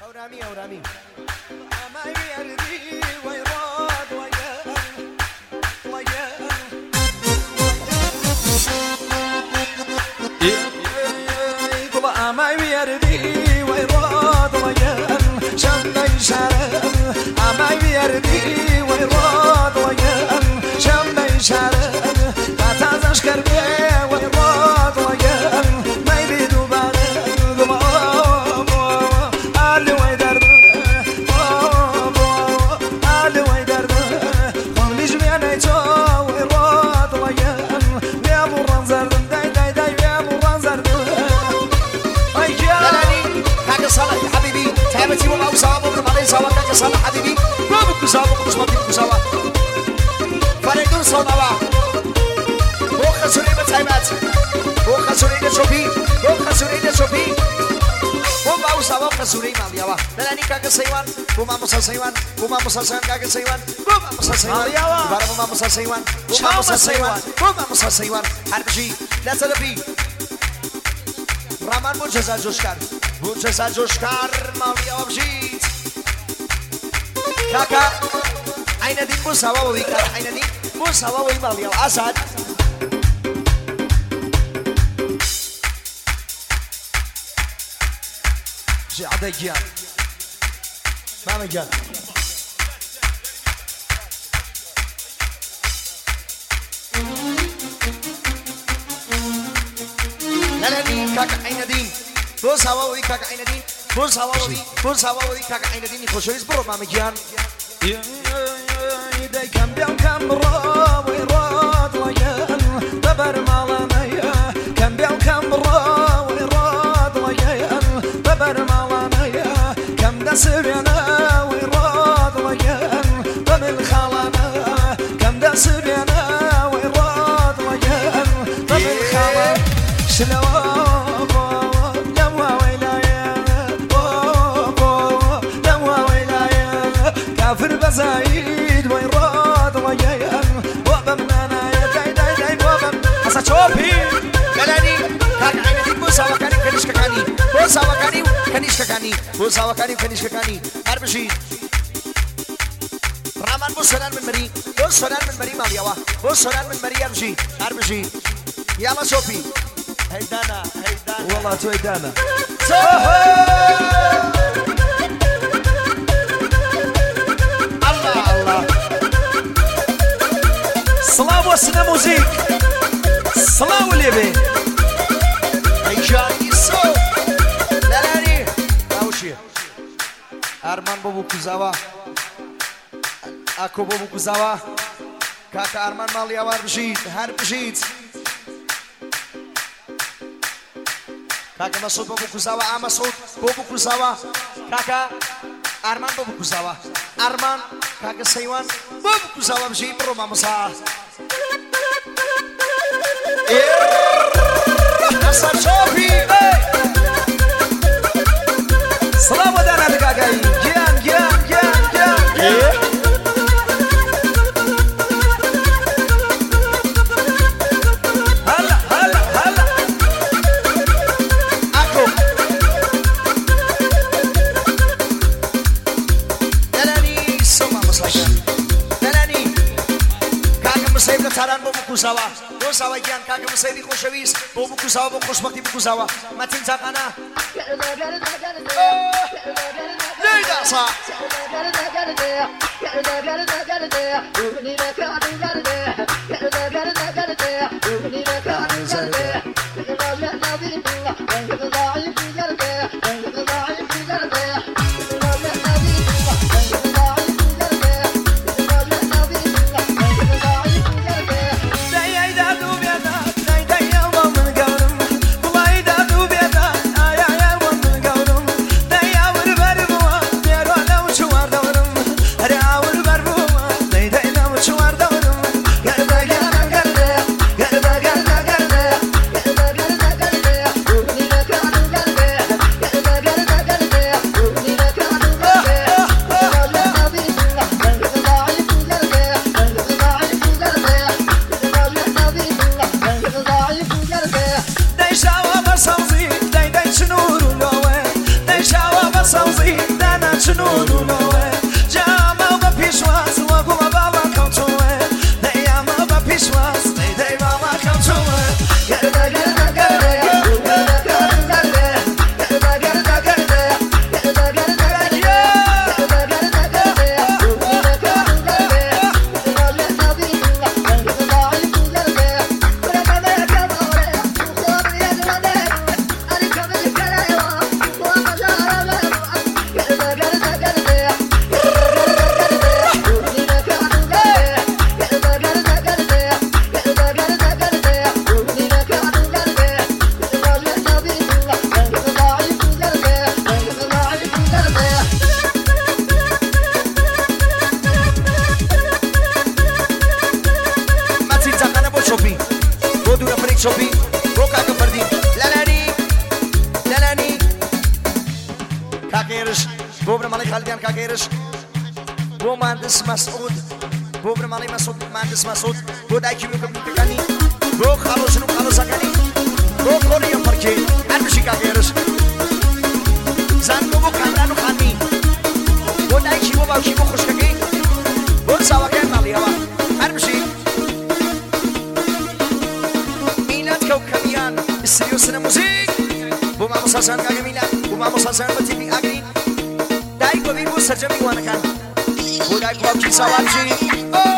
أورامي أورامي ما يردي ويراد ويا طبعا ما يردي ويراد ويا شم يشارم ما يردي ويراد ويا شم يشارم ما تزش كربي ويراد ويا ما يريدوا بارد علي ويدرد علي ويدرد قوم نجمع نيتو ويراد ويا يا مران زرد داي داي داي يا مران زرد دلالي كاك صالح حبيبي تعبتي وما وصاب وما علي صاب كاك صالح حبيبي ما بك صاب ومش ما بك صاب فريدون صنوا هو خسري بتعبات هو خسري شوفي هو خسري شوفي هو ما وصاب خسري ما بيوا دلالي كاك سيوان وما مصا سيوان وما مصا سيوان كاك سيوان وما مصا سيوان بارا وما مصا سيوان وما مصا سيوان وما مصا سيوان حربشي لا تلفي رامان بوجزا جوشكار ماليا وبجيت كاكا عين دين بوساوا ويكا عين دين بوساوا ويماليا واسد جي عديان ما مجال لالني كاكا عين دين بوساوا ويكا عين دين بوساوا ويكا عين دين خوشويس برو ما مجان يدي كم بيو كم را ويراد ويان ببر مالانيا كم بيو كم را ويراد ويان ببر مالانيا كم دسرنا ويراد ويان بمن خالانا كم دسرنا ويراد ويان بمن خالانا شلو كافر بزايد ويراد ويان وبمنانا يا داي داي داي وبم حسا شوفي دلالي كاكا عين دين بوساوا كاني كنيشكا كاني بوساوا كاني كنيشكا كاني بوساوا كاني كنيشكا كاني هربشي رامان بوسنان من مري بوسنان من مري ماليوا بوسنان من مري هربشي هربشي يلا شوفي هيدانا هيدانا والله تو هيدانا صلاة وسنا موزيك صلاة واليبي هيجاني سو دلالي اوشي ارمان بابو كوزاوا اكو بابو كوزاوا كاكا ارمان ماليا وار بشيت هر بشيت كاكا مسعود بابو كوزاوا مسعود بابو كوزاوا كاكا ارمان بابو كوزاوا ارمان كاكا سيوان بابو كوزاوا بشيت برو مامسا نصر شوفي سلام ودانا دقاقاي جيان جيان جيان جيان هلا هلا هلا اكو دلالي سوما مصايا دلالي كاكا مسيب لتاران بابو كوزاوا بوساوا جان كاكا مسيبي خوشويس بابو كوزاوا بابو خوشبختي بكوزاوا ما تنساق انا ليدا صح Garda صوفي بو كاكا فردي لالاني كاكيرش بو ابن مالي خالديان كاكيرش بو مهندس مسعود بو ابن مالي مسعود مهندس مسعود بو دايكي بو كبني تكاني بو خالو شنو خالو سكاني بو كوريا فركي هرمشي كاكيرش زنگو بو کامرانو خانمی بو دایکی بو باوکی بو خوشککی بو ساواکه مالی هوا هرمشي میلاد کوکبیان استریو سن موزیک بو ما مسلسل کاگه میلاد بو ما مسلسل با تیپی آگرین دایکو بی بو سرجمی وانکان بو دایکو باوکی ساواکچی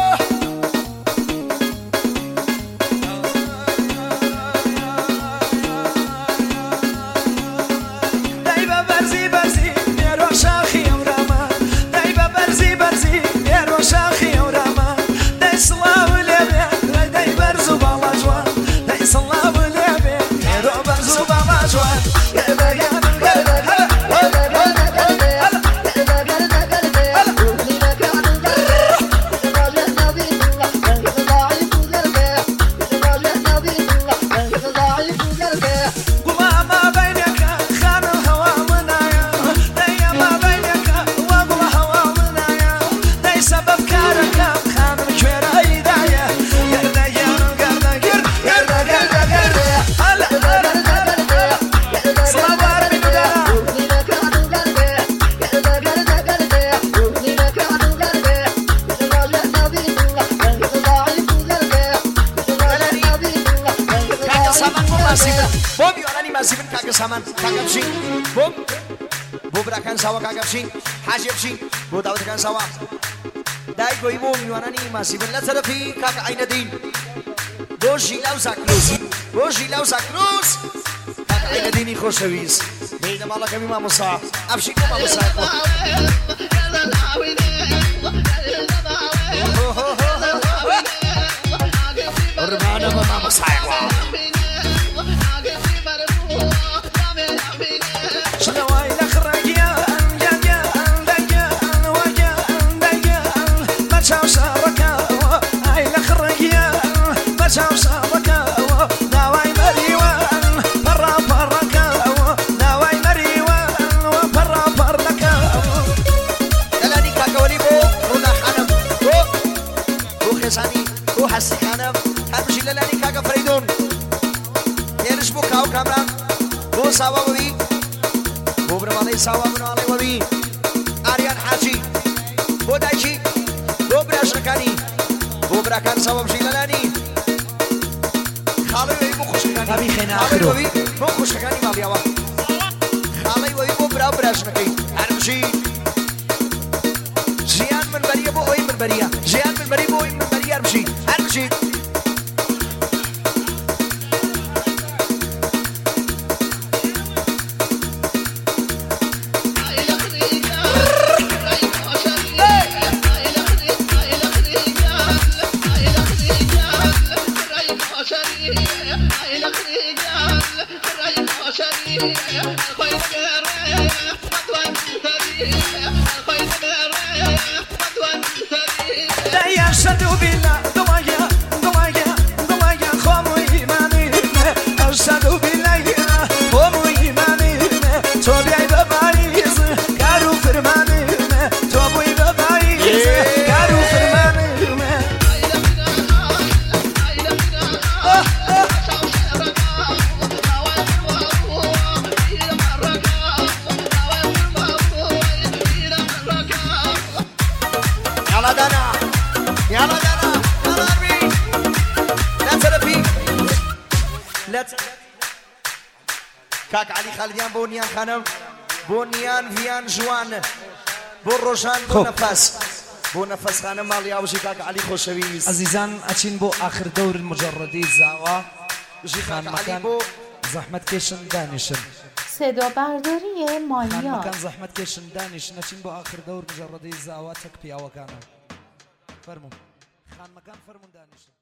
سامان کاغبشین بو براکان سوا کاغبشین حاجبشین بو داود کان سوا دای گوی بو میوانانی ماسیبن لطرفی کاغ عین دین بو جیلاو زاکروس کاغ عین دینی خوشویز بین مالا کمی ما مصا ابشی ما مصا رمانا ما مصا سوا بوی بو برمالی سوا برمالی بوی آریان حاجی بو دایچی بو براشرکانی بو براکان سوا بشی لالانی خالی بوی بو خوشکانی خالی بوی بو خوشکانی مالی آوا خالی بوی بو براشرکی هرمشی جیان من بریه بو اوی من بریه جیان من بریه بو اوی من بریه هرمشی كاك علي خالديان بونيان خانم بونيان فيان جوان بروشان بونفس خانم مالي اوشي كاك علي خوشويز عزيزان اچين بو اخر دور المجردي زاوا خان مكان زحمت كيشن دانشن صدا برداری مالیات خان مكان زحمت كيشن دانشن اچين بو اخر دور مجردي زاوا تك بيا وكانا فرمو خان مكان فرمون دانشن